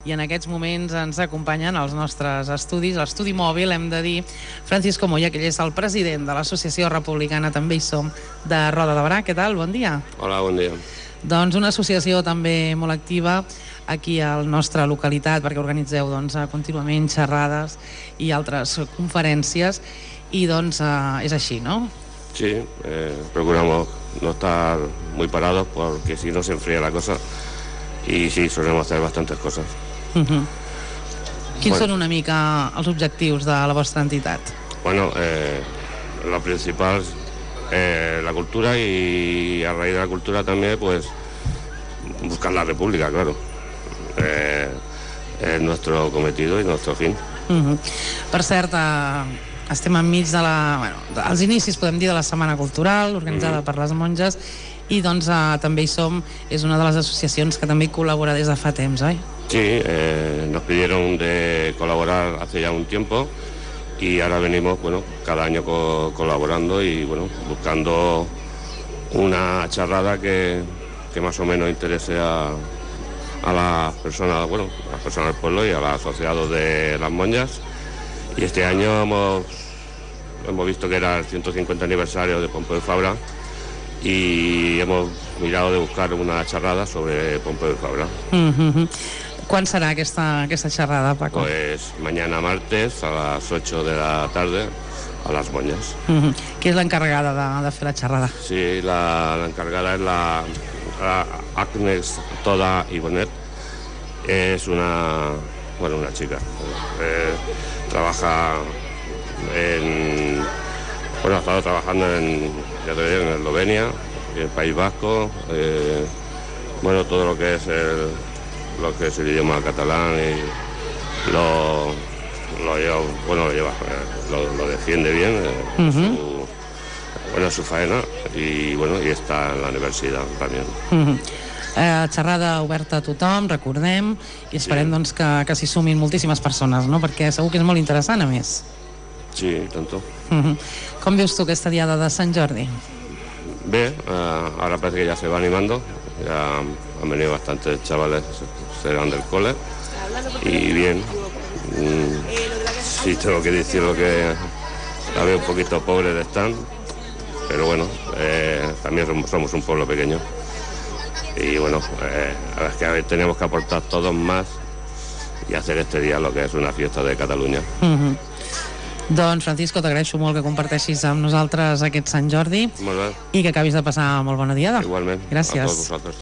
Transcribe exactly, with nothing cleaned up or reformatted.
I en aquests moments ens acompanyen als nostres estudis, l'estudi mòbil, hem de dir, Francisco Moya, que ell és el president de l'Associació Republicana També hi som, de Roda de Berà. Què tal? Bon dia. Hola, bon dia. Doncs una associació també molt activa aquí a la nostra localitat, perquè organitzeu doncs, contínuament xerrades i altres conferències, i doncs eh, és així, ¿no? Sí, eh, procuramos no estar muy parados porque si no se enfría la cosa, y sí, solemos hacer bastantes cosas. Uh-huh. Quins Bueno. són una mica els objectius de la vostra entitat? Bueno, eh, lo principal es eh, la cultura, y a raíz de la cultura también, pues, buscar la república, claro. Eh, es nuestro cometido y nuestro fin. Uh-huh. Per cert, eh, estem enmig de la... Bueno, als inicis, podem dir, de la Setmana Cultural, organitzada uh-huh. per les monges, i doncs eh, També hi som és una de les associacions que també col·labora des de fa temps, oi? Sí, eh, nos pidieron de colaborar hace ya un tiempo y ahora venimos, bueno, cada año co colaborando y, bueno, buscando una charrada que, que más o menos interese a, a las personas, bueno, a las personas del pueblo y a los asociados de las monjas. Y este año hemos, hemos visto que era el ciento cincuenta aniversario de Pompeu Fabra y hemos mirado de buscar una charrada sobre Pompeu Fabra. Uh-huh. Quan serà aquesta, aquesta xerrada, Paco? Pues mañana martes a las ocho de la tarde a las monjas. Uh-huh. Qui és l'encarregada de, de fer la xerrada? Sí, la, la encargada es la, la Agnes Toda Ibonet. Es una, bueno, una chica. Eh, trabaja en, bueno, ha estado trabajando en, ya te digo, en Eslovenia, en el País Vasco, eh, bueno, todo lo que es el lo que es el idioma catalán, y lo, lo lleva, bueno, lo lleva, lo, lo defiende bien, eh, uh-huh. su, bueno, su faena, y bueno, y está en la universidad también. Uh-huh. eh, xerrada oberta a tothom, recordem, i esperem sí. doncs, que, que s'hi sumin moltíssimes persones, no? Perquè segur que és molt interessant, a més. Sí, tanto. Uh-huh. Com vius tu aquesta diada de Sant Jordi? Bé, uh, ahora parece que ya se va animando, ya han venido bastantes chavales, serán del cole, y bien. Mm, sí, tengo que decir lo que la veo un poquito pobre de stand, pero bueno, eh, también somos, somos un pueblo pequeño, y bueno, eh, la verdad es que tenemos que aportar todos más y hacer este día lo que es una fiesta de Catalunya. Uh-huh. Doncs, Francisco, t'agraeixo molt que comparteixis amb nosaltres aquest Sant Jordi. Molt bé. I que acabis de passar molt bona diada. Igualment. Gràcies. A tots vosaltres.